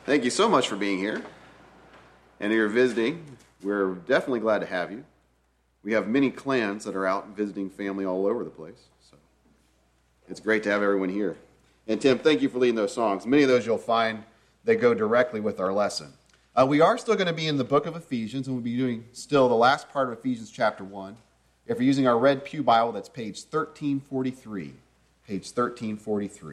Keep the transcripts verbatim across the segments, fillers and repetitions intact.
Thank you so much for being here. And if you're visiting, we're definitely glad to have you. We have many clans that are out visiting family all over the place. So it's great to have everyone here. And Tim, thank you for leading those songs. Many of those you'll find that go directly with our lesson. Uh, we are still going to be in the book of Ephesians, and we'll be doing still the last part of Ephesians chapter one. If you're using our Red Pew Bible, that's page thirteen forty-three. Page thirteen forty-three.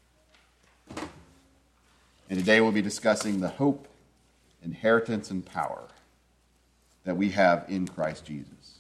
And today we'll be discussing the hope, inheritance, and power that we have in Christ Jesus.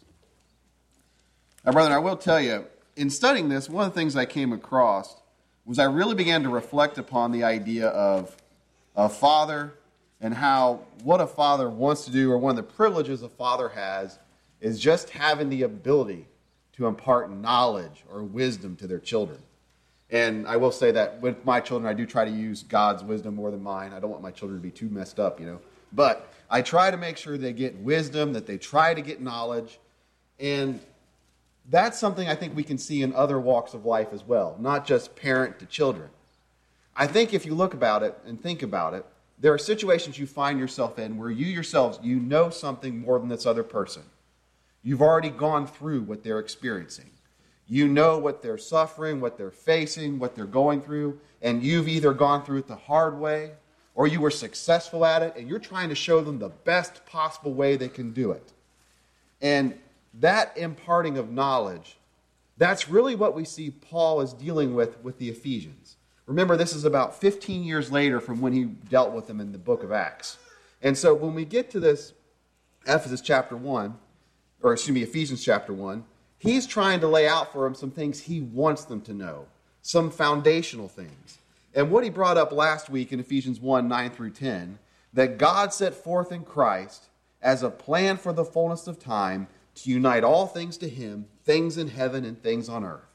Now, brethren, I will tell you, in studying this, one of the things I came across was I really began to reflect upon the idea of a father and how what a father wants to do, or one of the privileges a father has, is just having the ability to impart knowledge or wisdom to their children. And I will say that with my children, I do try to use God's wisdom more than mine. I don't want my children to be too messed up, you know. But I try to make sure they get wisdom, that they try to get knowledge. And that's something I think we can see in other walks of life as well, not just parent to children. I think if you look about it and think about it, there are situations you find yourself in where you yourselves, you know something more than this other person. You've already gone through what they're experiencing. You know what they're suffering, what they're facing, what they're going through, and you've either gone through it the hard way or you were successful at it, and you're trying to show them the best possible way they can do it. And that imparting of knowledge, that's really what we see Paul is dealing with with the Ephesians. Remember, this is about fifteen years later from when he dealt with them in the book of Acts. And so when we get to this Ephesus chapter one, or excuse me, Ephesians chapter one, he's trying to lay out for them some things he wants them to know, some foundational things. And what he brought up last week in Ephesians one, nine through ten, that God set forth in Christ as a plan for the fullness of time to unite all things to him, things in heaven and things on earth.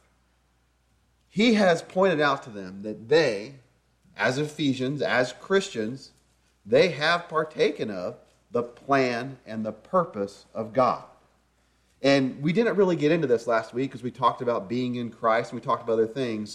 He has pointed out to them that they, as Ephesians, as Christians, they have partaken of the plan and the purpose of God. And we didn't really get into this last week because we talked about being in Christ and we talked about other things.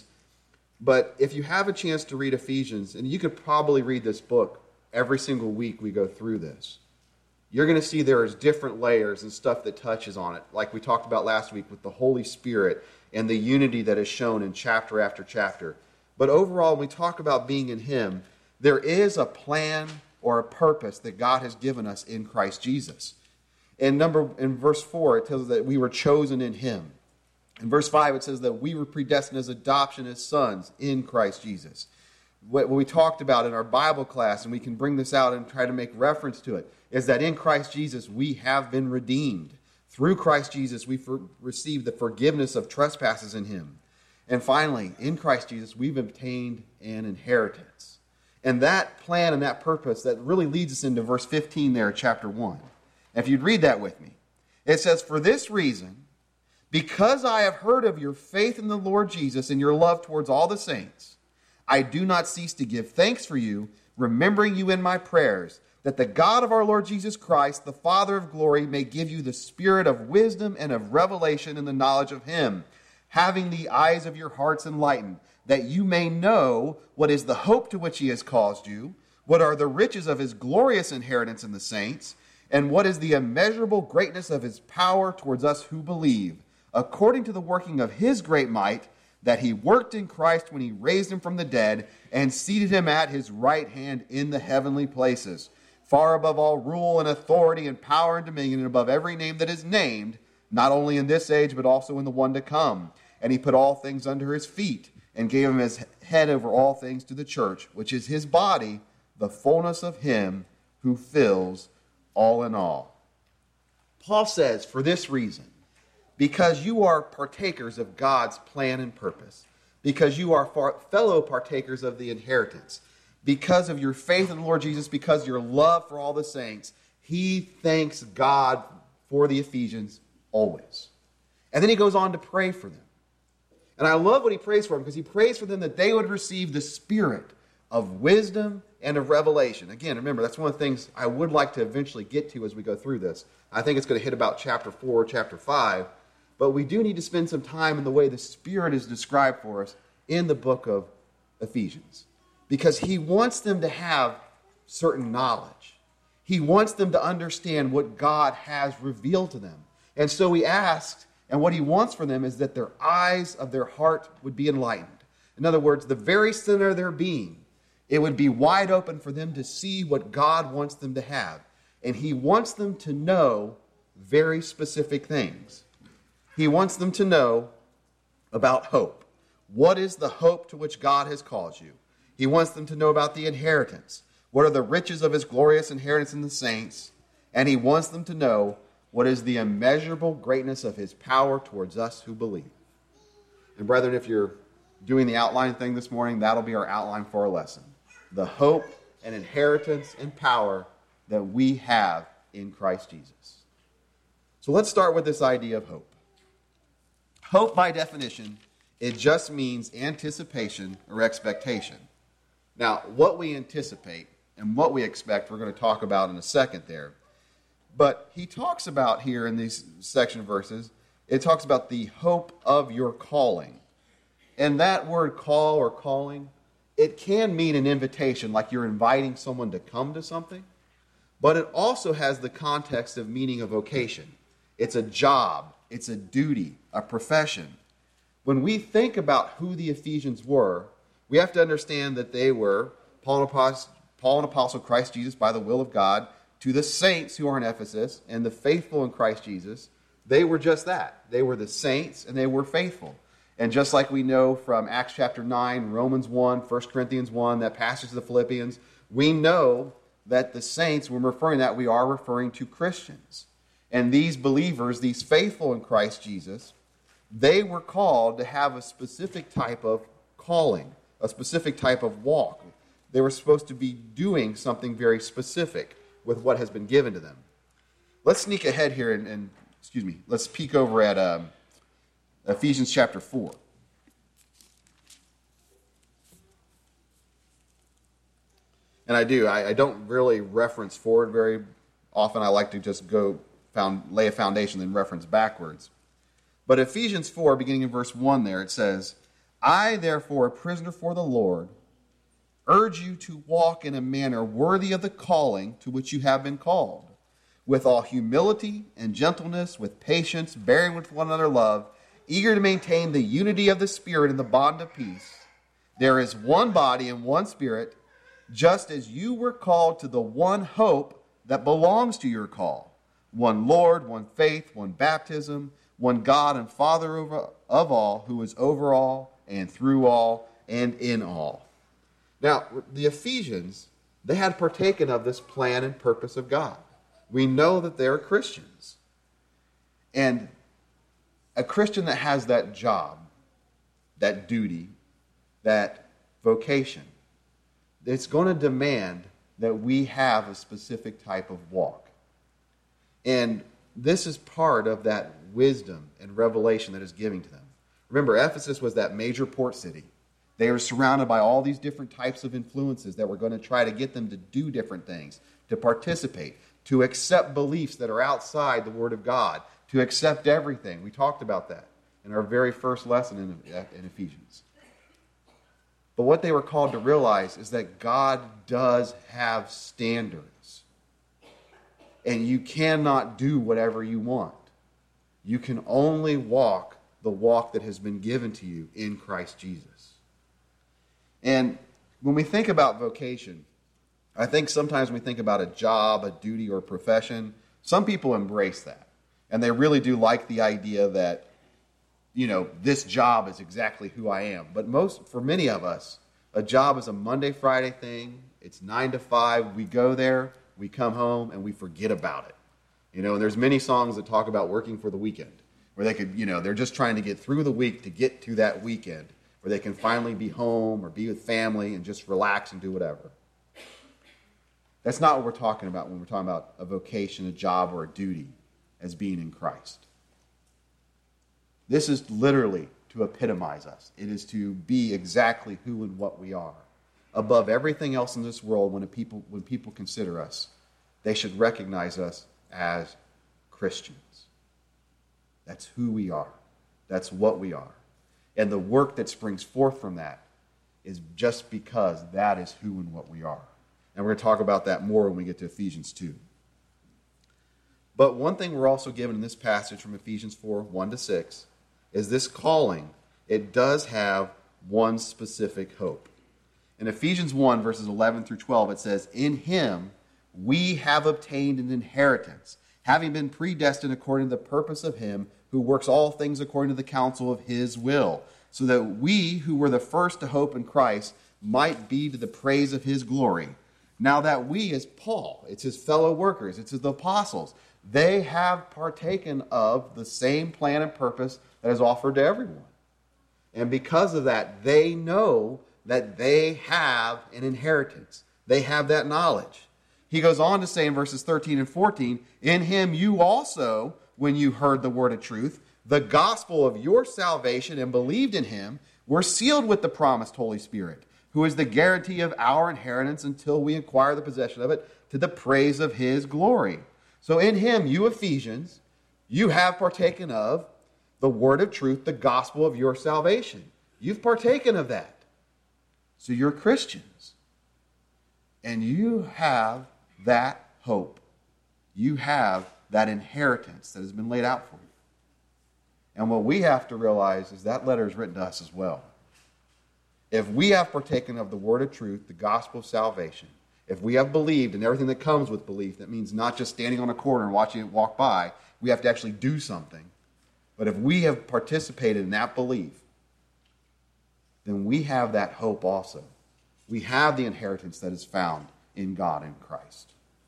But if you have a chance to read Ephesians, and you could probably read this book every single week we go through this, you're going to see there is different layers and stuff that touches on it, like we talked about last week with the Holy Spirit and the unity that is shown in chapter after chapter. But overall, when we talk about being in him, there is a plan or a purpose that God has given us in Christ Jesus. In number in verse four, it tells us that we were chosen in him. In verse five, it says that we were predestined as adoption as sons in Christ Jesus. What we talked about in our Bible class, and we can bring this out and try to make reference to it, is that in Christ Jesus we have been redeemed. Through Christ Jesus we for, received the forgiveness of trespasses in him. And finally, in Christ Jesus we've obtained an inheritance. And that plan and that purpose, that really leads us into verse fifteen there, chapter one. If you'd read that with me. It says, "For this reason, because I have heard of your faith in the Lord Jesus and your love towards all the saints, I do not cease to give thanks for you, remembering you in my prayers, that the God of our Lord Jesus Christ, the Father of glory, may give you the spirit of wisdom and of revelation in the knowledge of him, having the eyes of your hearts enlightened, that you may know what is the hope to which he has caused you, what are the riches of his glorious inheritance in the saints, and what is the immeasurable greatness of his power towards us who believe, according to the working of his great might, that he worked in Christ when he raised him from the dead and seated him at his right hand in the heavenly places, far above all rule and authority and power and dominion, and above every name that is named, not only in this age but also in the one to come. And he put all things under his feet, and gave him his head over all things to the church, which is his body, the fullness of him who fills all in all." Paul says, for this reason, because you are partakers of God's plan and purpose, because you are fellow partakers of the inheritance, because of your faith in the Lord Jesus, because of your love for all the saints, he thanks God for the Ephesians always. And then he goes on to pray for them. And I love what he prays for them, because he prays for them that they would receive the spirit of wisdom and of revelation. Again, remember, that's one of the things I would like to eventually get to as we go through this. I think it's going to hit about chapter four or chapter five. But we do need to spend some time in the way the Spirit is described for us in the book of Ephesians. Because he wants them to have certain knowledge. He wants them to understand what God has revealed to them. And so he asks, and what he wants for them is that their eyes of their heart would be enlightened. In other words, the very center of their being, it would be wide open for them to see what God wants them to have. And he wants them to know very specific things. He wants them to know about hope. What is the hope to which God has called you? He wants them to know about the inheritance. What are the riches of his glorious inheritance in the saints? And he wants them to know what is the immeasurable greatness of his power towards us who believe. And brethren, if you're doing the outline thing this morning, that'll be our outline for our lesson. The hope and inheritance and power that we have in Christ Jesus. So let's start with this idea of hope. Hope, by definition, it just means anticipation or expectation. Now, what we anticipate and what we expect, we're going to talk about in a second there. But he talks about here in these section of verses, it talks about the hope of your calling. And that word call or calling, it can mean an invitation, like you're inviting someone to come to something. But it also has the context of meaning a vocation. It's a job. It's a duty, a profession. When we think about who the Ephesians were, we have to understand that they were Paul and Apostle, Paul and Apostle Christ Jesus by the will of God, to the saints who are in Ephesus and the faithful in Christ Jesus. They were just that. They were the saints and they were faithful. And just like we know from Acts chapter nine, Romans one, First Corinthians one, that passage of the Philippians, we know that the saints, when referring to that, we are referring to Christians. And these believers, these faithful in Christ Jesus, they were called to have a specific type of calling, a specific type of walk. They were supposed to be doing something very specific with what has been given to them. Let's sneak ahead here and, and excuse me, let's peek over at um, Ephesians chapter four. And I do, I, I don't really reference forward very often. I like to just go found, lay a foundation and reference backwards. But Ephesians four, beginning in verse one there, it says, I, therefore, a prisoner for the Lord, urge you to walk in a manner worthy of the calling to which you have been called, with all humility and gentleness, with patience, bearing with one another love, eager to maintain the unity of the Spirit in the bond of peace. There is one body and one Spirit, just as you were called to the one hope that belongs to your call. One Lord, one faith, one baptism, one God and Father of all, who is over all and through all and in all. Now, the Ephesians, they had partaken of this plan and purpose of God. We know that they're Christians. And a Christian that has that job, that duty, that vocation, it's going to demand that we have a specific type of walk. And this is part of that wisdom and revelation that is given to them. Remember, Ephesus was that major port city. They were surrounded by all these different types of influences that were going to try to get them to do different things, to participate, to accept beliefs that are outside the Word of God, to accept everything. We talked about that in our very first lesson in, in Ephesians. But what they were called to realize is that God does have standards. And you cannot do whatever you want. You can only walk the walk that has been given to you in Christ Jesus. And when we think about vocation, I think sometimes when we think about a job, a duty, or a profession, some people embrace that. And they really do like the idea that, you know, this job is exactly who I am. But most, for many of us, a job is a Monday, Friday thing. It's nine to five. We go there, we come home, and we forget about it. You know, and there's many songs that talk about working for the weekend, where they could, you know, they're just trying to get through the week to get to that weekend, where they can finally be home or be with family and just relax and do whatever. That's not what we're talking about when we're talking about a vocation, a job, or a duty as being in Christ. This is literally to epitomize us. It is to be exactly who and what we are. Above everything else in this world, when, a people, when people consider us, they should recognize us as Christians. That's who we are. That's what we are. And the work that springs forth from that is just because that is who and what we are. And we're going to talk about that more when we get to Ephesians two. But one thing we're also given in this passage from Ephesians four, one to six, is this calling. It does have one specific hope. In Ephesians one, verses eleven through twelve, it says, "In him we have obtained an inheritance, having been predestined according to the purpose of him who works all things according to the counsel of his will, so that we who were the first to hope in Christ might be to the praise of his glory. Now that we, as Paul, it's his fellow workers, it's his apostles, they have partaken of the same plan and purpose that is offered to everyone. And because of that, they know that they have an inheritance. They have that knowledge." He goes on to say in verses thirteen and fourteen, "In him you also, when you heard the word of truth, the gospel of your salvation, and believed in him, were sealed with the promised Holy Spirit, who is the guarantee of our inheritance until we acquire the possession of it, to the praise of his glory." So in him, you Ephesians, you have partaken of the word of truth, the gospel of your salvation. You've partaken of that. So you're Christians. And you have that hope. You have that inheritance that has been laid out for you. And what we have to realize is that letter is written to us as well. If we have partaken of the word of truth, the gospel of salvation, if we have believed in everything that comes with belief, that means not just standing on a corner and watching it walk by, we have to actually do something. But if we have participated in that belief, then we have that hope also. We have the inheritance that is found in God and Christ.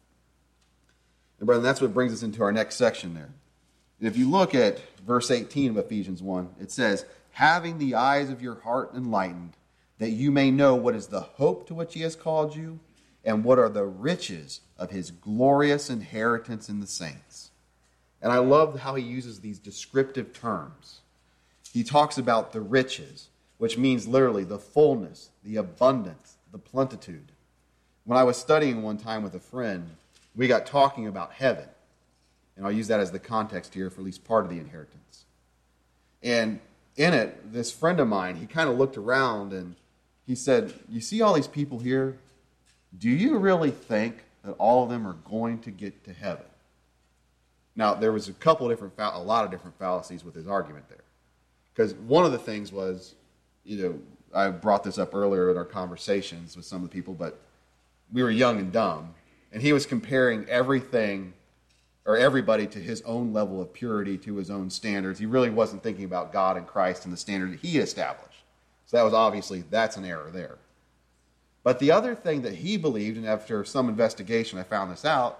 And brethren, that's what brings us into our next section there. And if you look at verse eighteen of Ephesians one, it says, "Having the eyes of your heart enlightened, that you may know what is the hope to which he has called you, and what are the riches of his glorious inheritance in the saints." And I love how he uses these descriptive terms. He talks about the riches, which means literally the fullness, the abundance, the plenitude. When I was studying one time with a friend, we got talking about heaven. And I'll use that as the context here for at least part of the inheritance. And in it, this friend of mine, he kind of looked around and he said, "You see all these people here? Do you really think that all of them are going to get to heaven?" Now, there was a couple of different, a lot of different fallacies with his argument there. Because one of the things was, you know, I brought this up earlier in our conversations with some of the people, but we were young and dumb. And he was comparing everything or everybody to his own level of purity, to his own standards. He really wasn't thinking about God and Christ and the standard that he established. So that was obviously, that's an error there. But the other thing that he believed, and after some investigation I found this out,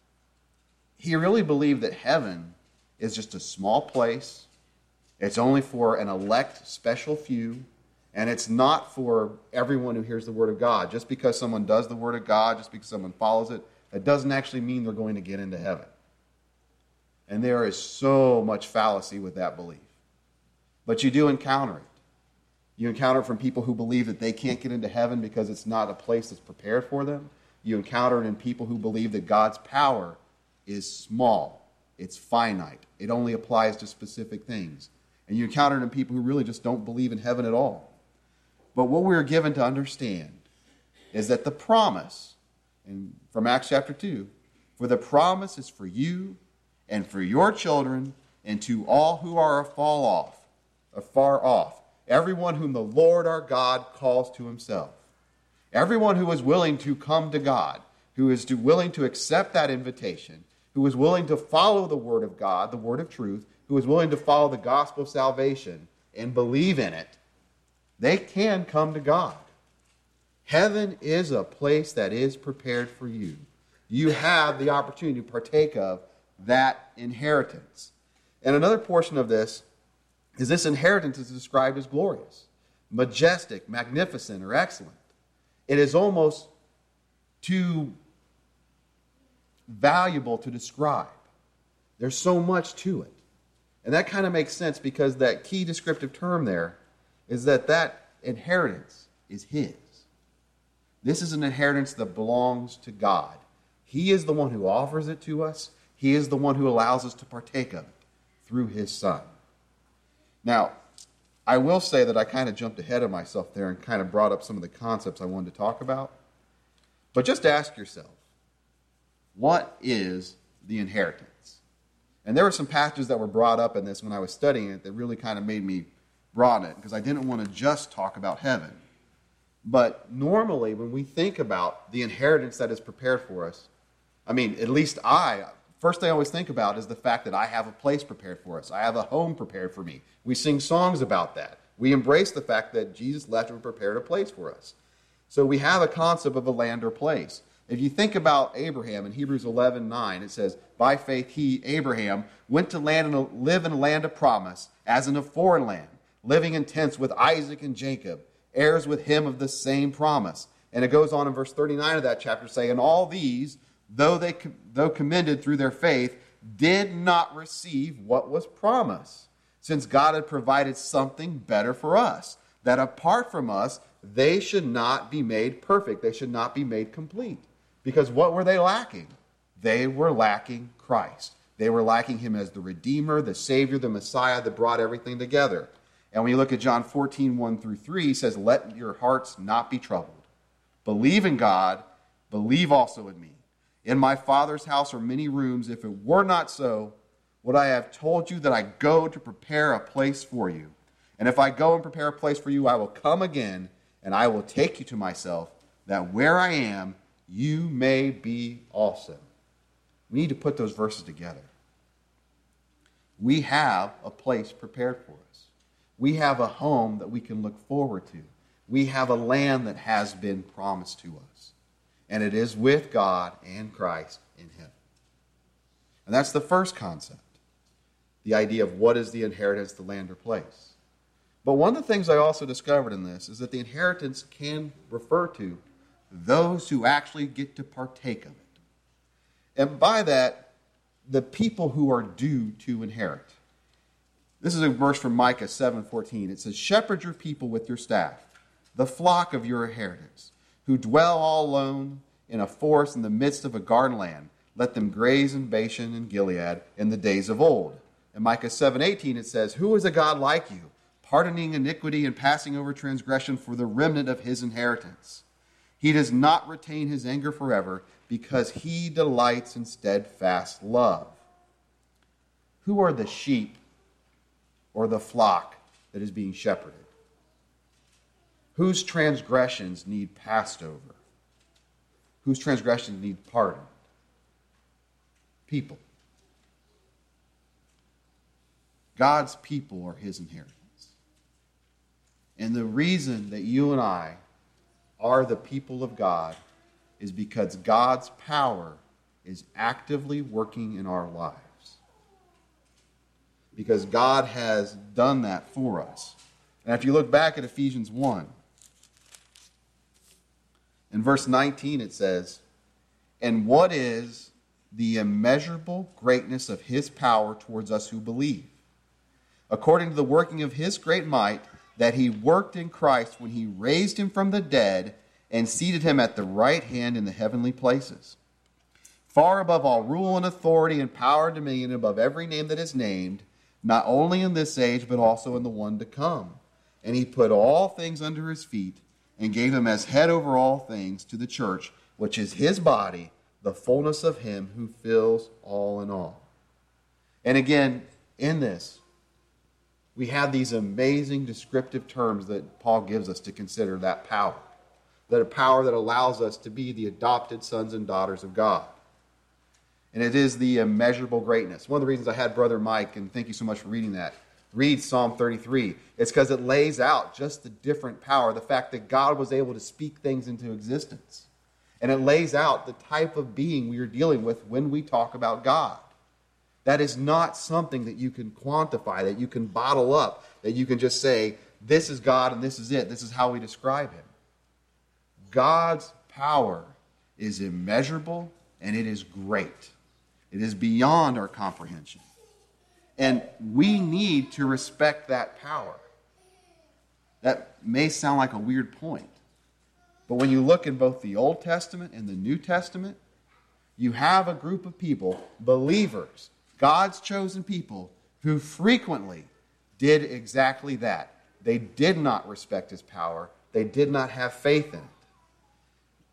he really believed that heaven is just a small place. It's only for an elect special few, and it's not for everyone who hears the word of God. Just because someone does the word of God, just because someone follows it, that doesn't actually mean they're going to get into heaven. And there is so much fallacy with that belief. But you do encounter it. You encounter it from people who believe that they can't get into heaven because it's not a place that's prepared for them. You encounter it in people who believe that God's power is small. It's finite. It only applies to specific things. And you encounter it in people who really just don't believe in heaven at all. But what we're given to understand is that the promise, and from Acts chapter two, for the promise is for you and for your children and to all who are afar off, afar off, everyone whom the Lord our God calls to himself. Everyone who is willing to come to God, who is to, willing to accept that invitation, who is willing to follow the word of God, the word of truth, who is willing to follow the gospel of salvation and believe in it, they can come to God. Heaven is a place that is prepared for you. You have the opportunity to partake of that inheritance. And another portion of this is this inheritance is described as glorious, majestic, magnificent, or excellent. It is almost too valuable to describe. There's so much to it. And that kind of makes sense because that key descriptive term there is that that inheritance is his. This is an inheritance that belongs to God. He is the one who offers it to us. He is the one who allows us to partake of it through his Son. Now, I will say that I kind of jumped ahead of myself there and kind of brought up some of the concepts I wanted to talk about. But just ask yourself, what is the inheritance? And there were some passages that were brought up in this when I was studying it that really kind of made me broaden it, because I didn't want to just talk about heaven. But normally when we think about the inheritance that is prepared for us, I mean, at least I, first thing I always think about is the fact that I have a place prepared for us. I have a home prepared for me. We sing songs about that. We embrace the fact that Jesus left and prepared a place for us. So we have a concept of a land or place. If you think about Abraham in Hebrews eleven nine, it says, by faith he, Abraham, went to land and live in a land of promise, as in a foreign land, living in tents with Isaac and Jacob, heirs with him of the same promise. And it goes on in verse thirty-nine of that chapter saying, and all these, though they though commended through their faith, did not receive what was promised, since God had provided something better for us, that apart from us, they should not be made perfect. They should not be made complete. Because what were they lacking? They were lacking Christ. They were lacking him as the Redeemer, the Savior, the Messiah that brought everything together. And when you look at John fourteen, one through three, he says, let your hearts not be troubled. Believe in God, believe also in me. In my Father's house are many rooms. If it were not so, would I have told you that I go to prepare a place for you? And if I go and prepare a place for you, I will come again, and I will take you to myself, that where I am, you may be also. We need to put those verses together. We have a place prepared for us. We have a home that we can look forward to. We have a land that has been promised to us. And it is with God and Christ in heaven. And that's the first concept. The idea of what is the inheritance, the land or place. But one of the things I also discovered in this is that the inheritance can refer to those who actually get to partake of it. And by that, the people who are due to inherit. This is a verse from Micah seven fourteen. It says, shepherd your people with your staff, the flock of your inheritance, who dwell all alone in a forest in the midst of a garden land. Let them graze in Bashan and Gilead in the days of old. In Micah seven eighteen it says, who is a God like you, pardoning iniquity and passing over transgression for the remnant of his inheritance? He does not retain his anger forever, because he delights in steadfast love. Who are the sheep or the flock that is being shepherded? Whose transgressions need passed over? Whose transgressions need pardoned? People. God's people are his inheritance. And the reason that you and I are the people of God is because God's power is actively working in our lives. Because God has done that for us. And if you look back at Ephesians one, in verse nineteen it says, and what is the immeasurable greatness of his power towards us who believe? According to the working of his great might, that he worked in Christ when he raised him from the dead and seated him at the right hand in the heavenly places, far above all rule and authority and power and dominion, above every name that is named, not only in this age, but also in the one to come. And he put all things under his feet and gave him as head over all things to the church, which is his body, the fullness of him who fills all in all. And again, in this, we have these amazing descriptive terms that Paul gives us to consider that power. That a power that allows us to be the adopted sons and daughters of God. And it is the immeasurable greatness. One of the reasons I had Brother Mike, and thank you so much for reading that, read Psalm thirty-three. It's because it lays out just the different power, the fact that God was able to speak things into existence. And it lays out the type of being we are dealing with when we talk about God. That is not something that you can quantify, that you can bottle up, that you can just say, this is God and this is it. This is how we describe him. God's power is immeasurable and it is great. It is beyond our comprehension. And we need to respect that power. That may sound like a weird point. But when you look in both the Old Testament and the New Testament, you have a group of people, believers, God's chosen people, who frequently did exactly that. They did not respect his power. They did not have faith in it.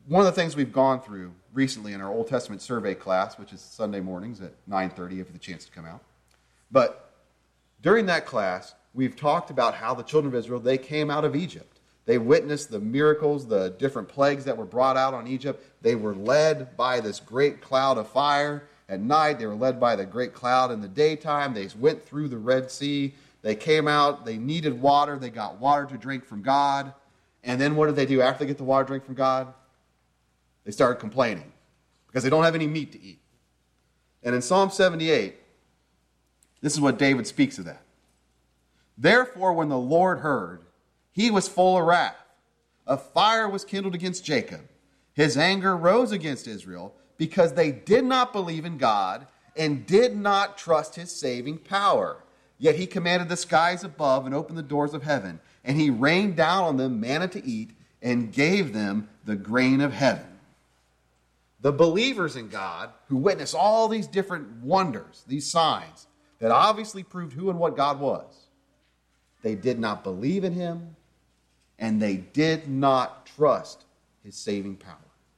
one of the things we've gone through recently in our Old Testament survey class, which is Sunday mornings at nine thirty if you have the chance to come out. But during that class, we've talked about how the children of Israel, they came out of Egypt. They witnessed the miracles, the different plagues that were brought out on Egypt. They were led by this great cloud of fire at night. They were led by the great cloud in the daytime. They went through the Red Sea. They came out. They needed water. They got water to drink from God. And then what did they do after they get the water to drink from God? They started complaining because they don't have any meat to eat. And in Psalm seventy-eight, this is what David speaks of that. Therefore, when the Lord heard, he was full of wrath. A fire was kindled against Jacob. His anger rose against Israel because they did not believe in God and did not trust his saving power. Yet he commanded the skies above and opened the doors of heaven, and he rained down on them manna to eat and gave them the grain of heaven. The believers in God, who witnessed all these different wonders, these signs that obviously proved who and what God was, they did not believe in him, and they did not trust his saving power.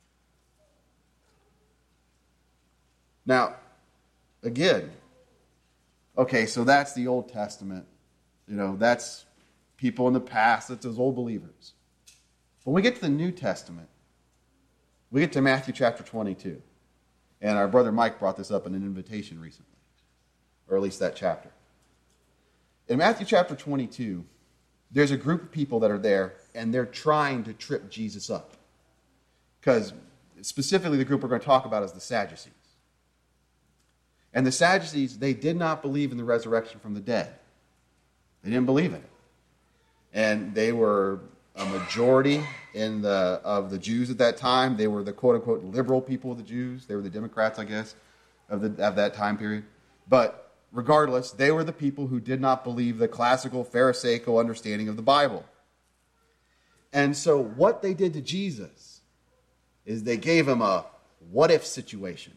Now, again, okay, so that's the Old Testament. You know, that's people in the past. That's those old believers. When we get to the New Testament, we get to Matthew chapter twenty-two. And our brother Mike brought this up in an invitation recently, or at least that chapter. In Matthew chapter twenty-two, there's a group of people that are there, and they're trying to trip Jesus up. Because specifically the group we're going to talk about is the Sadducees. And the Sadducees, they did not believe in the resurrection from the dead. They didn't believe in it. And they were a majority in the of the Jews at that time. They were the quote-unquote liberal people of the Jews. They were the Democrats, I guess, of, the, of that time period. But regardless, they were the people who did not believe the classical Pharisaical understanding of the Bible. And so what they did to Jesus is they gave him a what-if situation.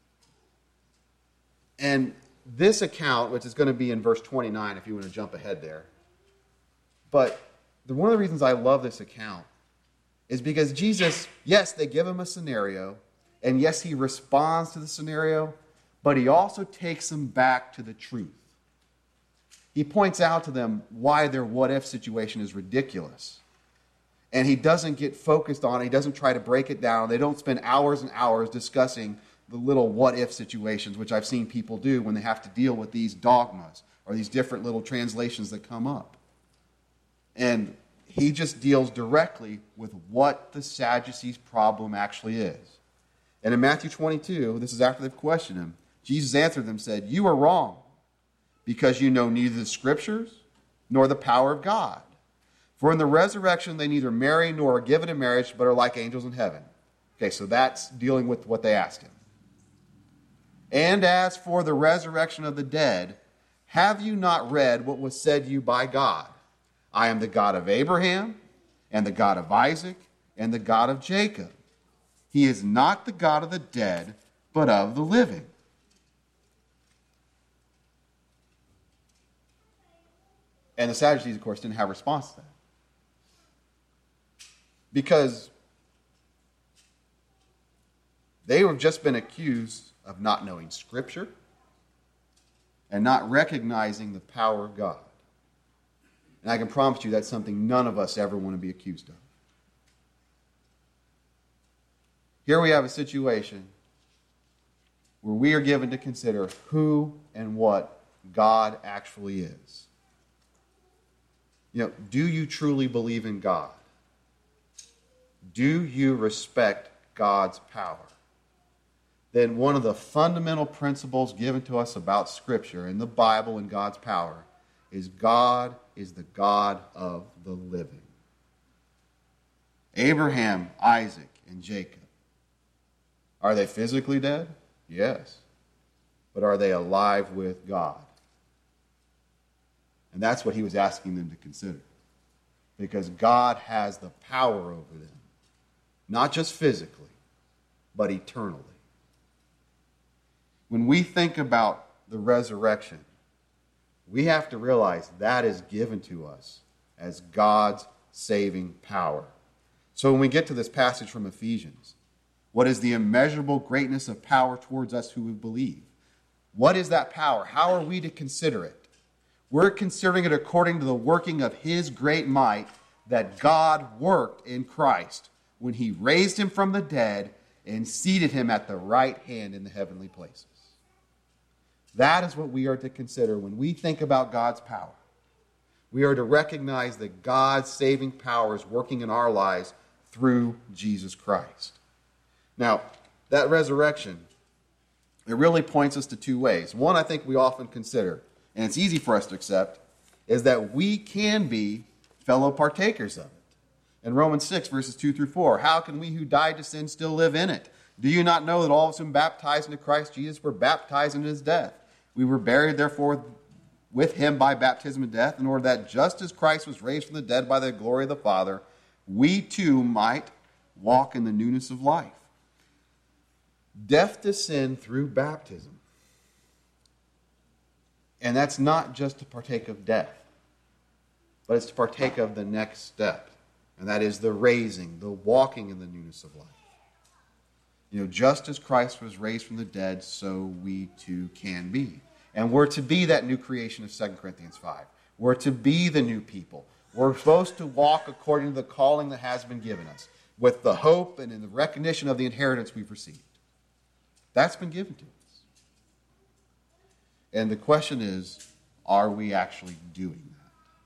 And this account, which is going to be in verse twenty-nine, if you want to jump ahead there, but the, one of the reasons I love this account is because Jesus, yes, they give him a scenario, and yes, he responds to the scenario, but he also takes them back to the truth. He points out to them why their what-if situation is ridiculous. And he doesn't get focused on it. He doesn't try to break it down. They don't spend hours and hours discussing the little what-if situations, which I've seen people do when they have to deal with these dogmas or these different little translations that come up. And he just deals directly with what the Sadducees' problem actually is. And in Matthew twenty-two, this is after they've questioned him, Jesus answered them and said, "You are wrong, because you know neither the Scriptures nor the power of God. For in the resurrection they neither marry nor are given in marriage, but are like angels in heaven." Okay, so that's dealing with what they asked him. "And as for the resurrection of the dead, have you not read what was said to you by God? I am the God of Abraham, and the God of Isaac, and the God of Jacob. He is not the God of the dead, but of the living." And the Sadducees, of course, didn't have a response to that. Because they have just been accused of not knowing Scripture and not recognizing the power of God. And I can promise you that's something none of us ever want to be accused of. Here we have a situation where we are given to consider who and what God actually is. You know, do you truly believe in God? Do you respect God's power? Then one of the fundamental principles given to us about Scripture and the Bible and God's power is God is the God of the living. Abraham, Isaac, and Jacob. Are they physically dead? Yes. But are they alive with God? And that's what he was asking them to consider. Because God has the power over them. Not just physically, but eternally. When we think about the resurrection, we have to realize that is given to us as God's saving power. So when we get to this passage from Ephesians, what is the immeasurable greatness of power towards us who believe? What is that power? How are we to consider it? We're considering it according to the working of his great might that God worked in Christ when he raised him from the dead and seated him at the right hand in the heavenly places. That is what we are to consider when we think about God's power. We are to recognize that God's saving power is working in our lives through Jesus Christ. Now, that resurrection, it really points us to two ways. One, I think we often consider, and it's easy for us to accept, is that we can be fellow partakers of it. In Romans six, verses two through four, how can we who died to sin still live in it? Do you not know that all of us who baptized into Christ Jesus were baptized into his death? We were buried, therefore, with him by baptism and death, in order that just as Christ was raised from the dead by the glory of the Father, we too might walk in the newness of life. Death to sin through baptism. And that's not just to partake of death, but it's to partake of the next step. And that is the raising, the walking in the newness of life. You know, just as Christ was raised from the dead, so we too can be. And we're to be that new creation of Second Corinthians five. We're to be the new people. We're supposed to walk according to the calling that has been given us, with the hope and in the recognition of the inheritance we've received. That's been given to us. And the question is, are we actually doing that?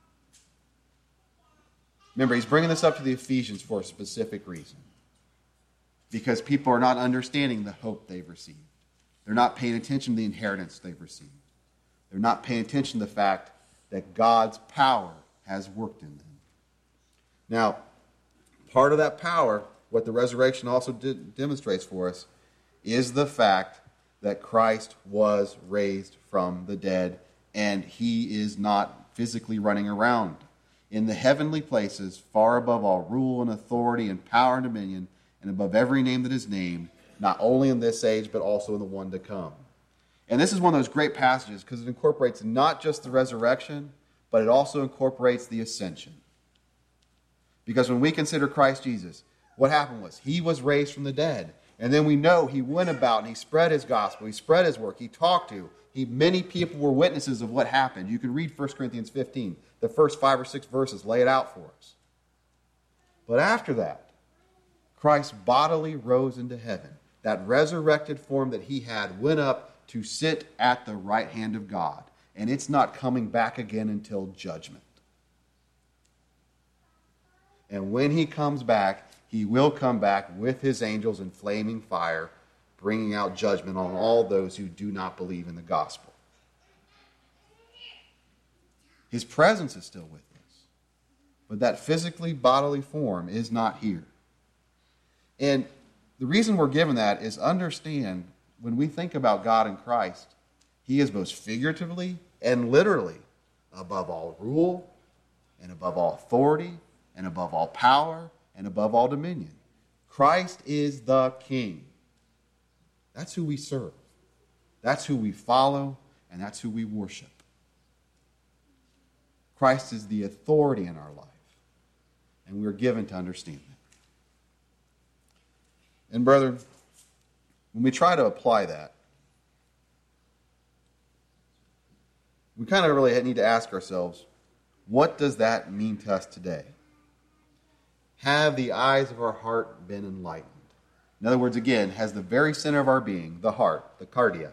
Remember, he's bringing this up to the Ephesians for a specific reason. Because people are not understanding the hope they've received. They're not paying attention to the inheritance they've received. They're not paying attention to the fact that God's power has worked in them. Now, part of that power, what the resurrection also did, demonstrates for us, is the fact that Christ was raised from the dead, and he is not physically running around. In the heavenly places, far above all rule and authority and power and dominion, and above every name that is named, not only in this age, but also in the one to come. And this is one of those great passages because it incorporates not just the resurrection, but it also incorporates the ascension. Because when we consider Christ Jesus, what happened was he was raised from the dead. And then we know he went about and he spread his gospel, he spread his work, he talked to, he, many people were witnesses of what happened. You can read First Corinthians fifteen. The first five or six verses lay it out for us. But after that, Christ bodily rose into heaven. That resurrected form that he had went up to sit at the right hand of God. And it's not coming back again until judgment. And when he comes back, he will come back with his angels in flaming fire, bringing out judgment on all those who do not believe in the gospel. His presence is still with us. But that physically bodily form is not here. And the reason we're given that is understand when we think about God in Christ, he is both figuratively and literally above all rule and above all authority and above all power and above all dominion. Christ is the King. That's who we serve. That's who we follow, and that's who we worship. Christ is the authority in our life, and we're given to understand that. And brethren, when we try to apply that, we kind of really need to ask ourselves, what does that mean to us today? Have the eyes of our heart been enlightened? In other words, again, has the very center of our being, the heart, the cardia,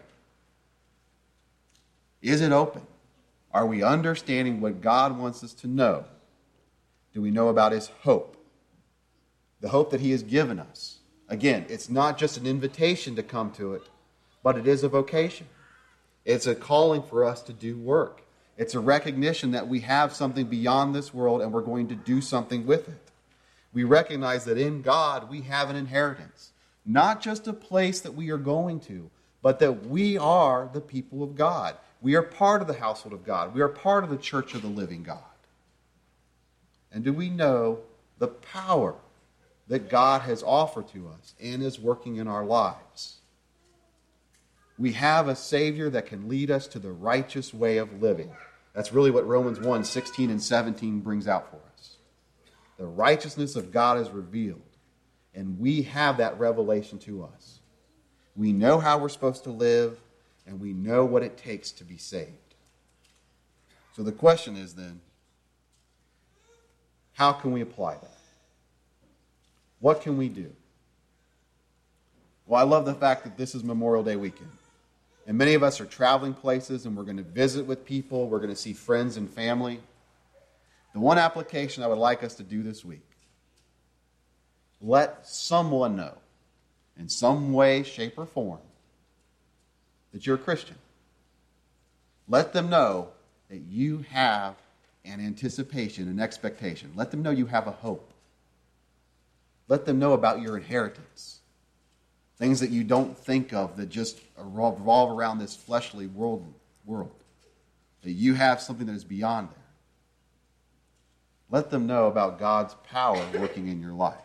is it open? Are we understanding what God wants us to know? Do we know about his hope? The hope that he has given us. Again, it's not just an invitation to come to it, but it is a vocation. It's a calling for us to do work. It's a recognition that we have something beyond this world and we're going to do something with it. We recognize that in God we have an inheritance. Not just a place that we are going to, but that we are the people of God. We are part of the household of God. We are part of the church of the living God. And do we know the power that God has offered to us and is working in our lives? We have a Savior that can lead us to the righteous way of living. That's really what Romans one, sixteen and seventeen brings out for us. the righteousness of God is revealed, and we have that revelation to us. We know how we're supposed to live, and we know what it takes to be saved. So the question is then, how can we apply that? What can we do? Well, I love the fact that this is Memorial Day weekend. And many of us are traveling places, and we're going to visit with people. We're going to see friends and family. The one application I would like us to do this week, let someone know in some way, shape, or form that you're a Christian. Let them know that you have an anticipation, an expectation. Let them know you have a hope. Let them know about your inheritance. Things that you don't think of that just revolve around this fleshly world, world. That you have something that is beyond there. Let them know about God's power working in your life.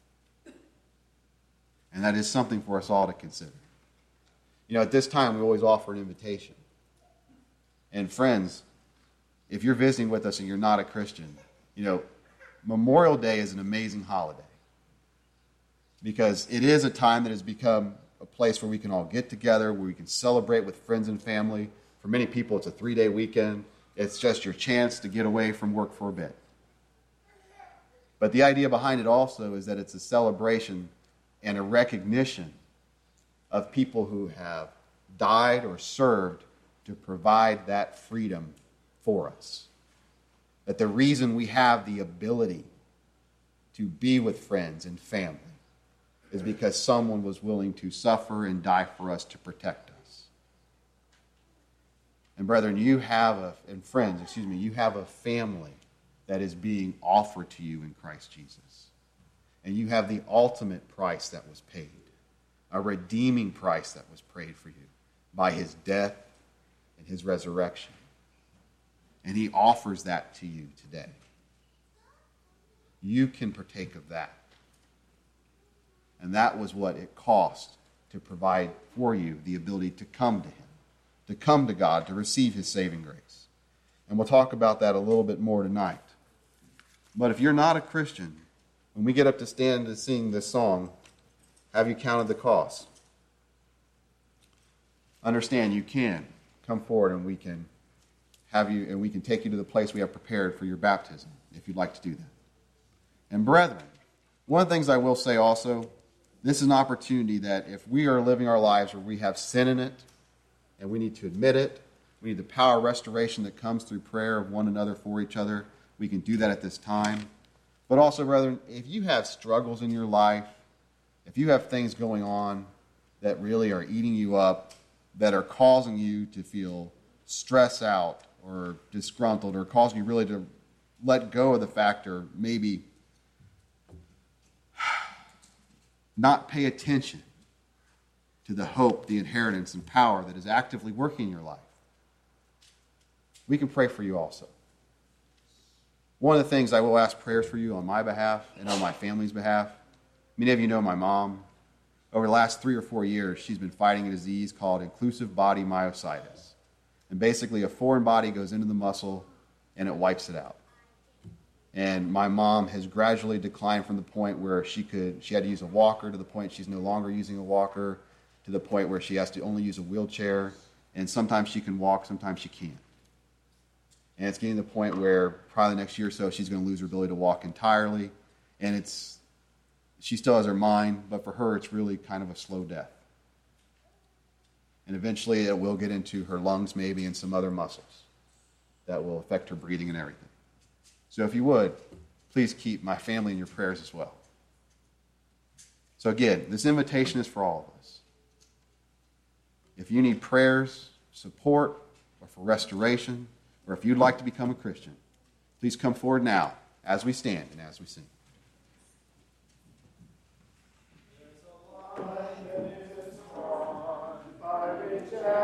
And that is something for us all to consider. You know, at this time, we always offer an invitation. And friends, if you're visiting with us and you're not a Christian, you know, Memorial Day is an amazing holiday. Because it is a time that has become a place where we can all get together, where we can celebrate with friends and family. For many people, it's a three-day weekend. It's just your chance to get away from work for a bit. But the idea behind it also is that it's a celebration and a recognition of people who have died or served to provide that freedom for us. That the reason we have the ability to be with friends and family is because someone was willing to suffer and die for us to protect us. And brethren, you have a, and friends, excuse me, you have a family that is being offered to you in Christ Jesus. And you have the ultimate price that was paid, a redeeming price that was paid for you by his death and his resurrection. And he offers that to you today. You can partake of that. And that was what it cost to provide for you the ability to come to him, to come to God, to receive his saving grace. And we'll talk about that a little bit more tonight. But if you're not a Christian, when we get up to stand to sing this song, have you counted the cost? Understand you can come forward and we can have you, and we can take you to the place we have prepared for your baptism, if you'd like to do that. And brethren, one of the things I will say also, this is an opportunity that if we are living our lives where we have sin in it, and we need to admit it, we need the power of restoration that comes through prayer of one another for each other, we can do that at this time. But also, brethren, if you have struggles in your life, if you have things going on that really are eating you up, that are causing you to feel stressed out or disgruntled, or causing you really to let go of the fact, or maybe not pay attention to the hope, the inheritance, and power that is actively working in your life, we can pray for you also. One of the things I will ask prayers for you on my behalf and on my family's behalf. Many of you know my mom. Over the last three or four years, she's been fighting a disease called inclusive body myositis. And basically, a foreign body goes into the muscle and it wipes it out. And my mom has gradually declined from the point where she could, she had to use a walker, to the point she's no longer using a walker, to the point where she has to only use a wheelchair. And sometimes she can walk, sometimes she can't. And it's getting to the point where probably the next year or so, she's going to lose her ability to walk entirely. And it's, she still has her mind, but for her, it's really kind of a slow death. And eventually, it will get into her lungs maybe and some other muscles that will affect her breathing and everything. So if you would, please keep my family in your prayers as well. So again, this invitation is for all of us. If you need prayers, support, or for restoration, or if you'd like to become a Christian, please come forward now as we stand and as we sing.